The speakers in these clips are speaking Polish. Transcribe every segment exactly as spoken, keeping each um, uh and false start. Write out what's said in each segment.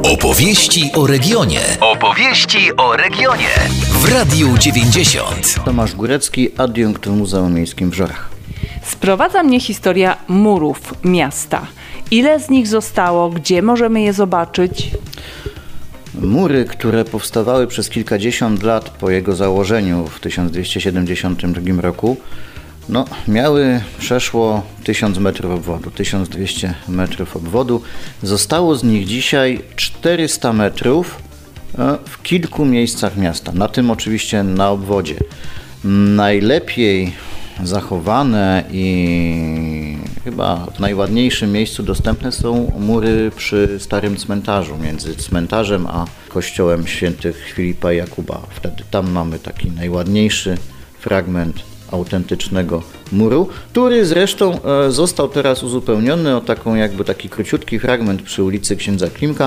Opowieści o regionie. Opowieści o regionie. W Radiu dziewięćdziesiąt. Tomasz Górecki, adiunkt w Muzeum Miejskim w Żorach. Sprowadza mnie historia murów miasta. Ile z nich zostało? Gdzie możemy je zobaczyć? Mury, które powstawały przez kilkadziesiąt lat po jego założeniu w tysiąc dwieście siedemdziesiątym drugim roku, no, miały przeszło tysiąc metrów obwodu, tysiąc dwieście metrów obwodu. Zostało z nich dzisiaj czterysta metrów w kilku miejscach miasta, na tym oczywiście na obwodzie. Najlepiej zachowane i chyba w najładniejszym miejscu dostępne są mury przy Starym Cmentarzu, między cmentarzem a kościołem świętych Filipa i Jakuba. Wtedy tam mamy taki najładniejszy fragment autentycznego muru, który zresztą został teraz uzupełniony o taką jakby taki króciutki fragment przy ulicy Księdza Klimka,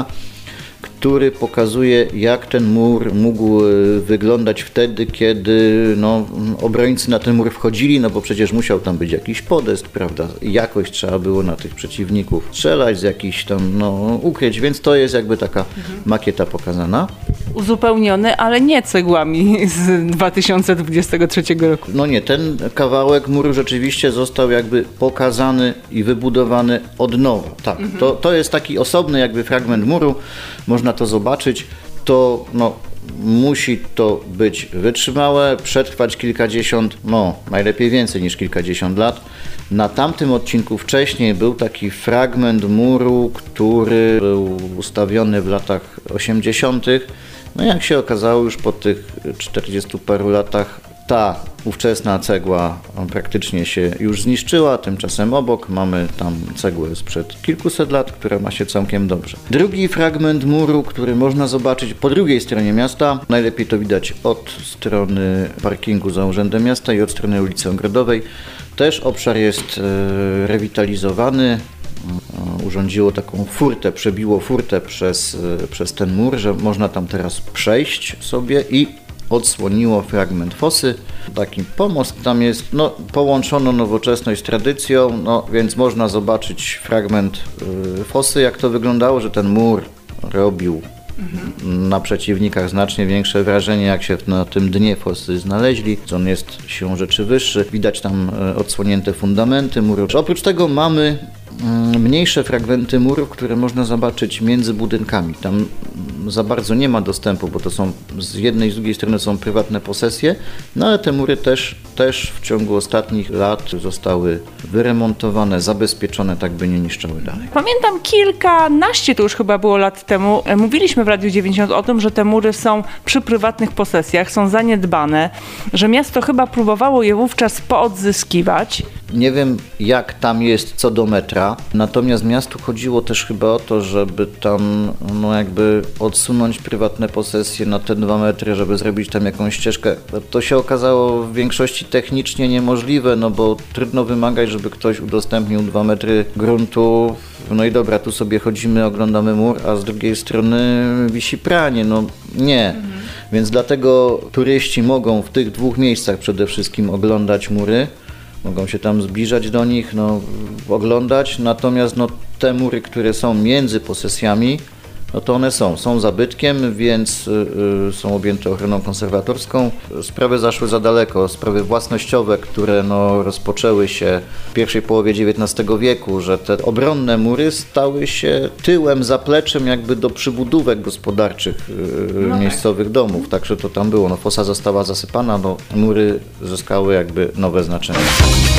który pokazuje, jak ten mur mógł wyglądać wtedy, kiedy no, obrońcy na ten mur wchodzili, no bo przecież musiał tam być jakiś podest, prawda, jakoś trzeba było na tych przeciwników strzelać, z jakichś tam, no, ukryć, więc to jest jakby taka mhm. makieta pokazana. Uzupełniony, ale nie cegłami z dwa tysiące dwudziestego trzeciego roku. No nie, ten kawałek muru rzeczywiście został jakby pokazany i wybudowany od nowa. Tak, mhm. to, to jest taki osobny jakby fragment muru, można to zobaczyć, to no, musi to być wytrzymałe, przetrwać kilkadziesiąt, no najlepiej więcej niż kilkadziesiąt lat. Na tamtym odcinku wcześniej był taki fragment muru, który był ustawiony w latach osiemdziesiątych. No jak się okazało, już po tych czterdziestu paru latach ta ówczesna cegła praktycznie się już zniszczyła, tymczasem obok mamy tam cegłę sprzed kilkuset lat, która ma się całkiem dobrze. Drugi fragment muru, który można zobaczyć po drugiej stronie miasta, najlepiej to widać od strony parkingu za Urzędem Miasta i od strony ulicy Ogrodowej. Też obszar jest e, rewitalizowany. Urządziło taką furtę, przebiło furtę przez, przez ten mur, że można tam teraz przejść sobie i odsłoniło fragment fosy. Taki pomost tam jest, no połączono nowoczesność z tradycją, no więc można zobaczyć fragment y, fosy, jak to wyglądało, że ten mur robił mhm. na przeciwnikach znacznie większe wrażenie, jak się na tym dnie fosy znaleźli. On jest siłą rzeczy wyższy, widać tam y, odsłonięte fundamenty muru. Oprócz tego mamy mniejsze fragmenty murów, które można zobaczyć między budynkami. Tam za bardzo nie ma dostępu, bo to są z jednej i z drugiej strony są prywatne posesje, no ale te mury też, też w ciągu ostatnich lat zostały wyremontowane, zabezpieczone, tak by nie niszczały dalej. Pamiętam kilkanaście, to już chyba było lat temu, mówiliśmy w Radiu dziewięćdziesiąt o tym, że te mury są przy prywatnych posesjach, są zaniedbane, że miasto chyba próbowało je wówczas poodzyskiwać. Nie wiem, jak tam jest co do metra, natomiast miastu chodziło też chyba o to, żeby tam no jakby odsunąć prywatne posesje na te dwa metry, żeby zrobić tam jakąś ścieżkę. To się okazało w większości technicznie niemożliwe, no bo trudno wymagać, żeby ktoś udostępnił dwa metry gruntu. No i dobra, tu sobie chodzimy, oglądamy mur, a z drugiej strony wisi pranie, no nie. Mhm. Więc dlatego turyści mogą w tych dwóch miejscach przede wszystkim oglądać mury. Mogą się tam zbliżać do nich, no, oglądać, natomiast no, te mury, które są między posesjami, no to one są, są zabytkiem, więc y, są objęte ochroną konserwatorską. Sprawy zaszły za daleko, sprawy własnościowe, które no, rozpoczęły się w pierwszej połowie dziewiętnastego wieku, że te obronne mury stały się tyłem, zapleczem jakby do przybudówek gospodarczych y, no miejscowych tak. domów, także to tam było. No, fosa została zasypana, no, mury zyskały jakby nowe znaczenie.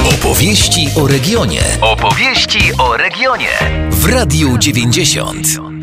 Opowieści o regionie. Opowieści o regionie w Radiu dziewięćdziesiąt.